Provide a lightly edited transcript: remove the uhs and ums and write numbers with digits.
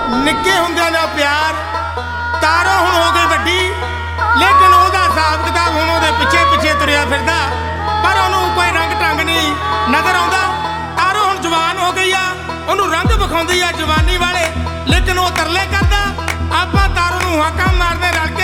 निक्के हुंदियां दा प्यार तारो हुण हो गई वड्डी, लेकिन ओहदा हिसाब किताब हुण ओहदे पिछे पिछे तुरिया फिरदा, पर ओनू कोई रंग ढंग नहीं नजर आउंदा। तारो हुण जवान हो गई आ, ओनू रंग विखाउंदी आ जवानी वाले, लेकिन वो तरले करदा। आपां तारो नू हाका मारदे रल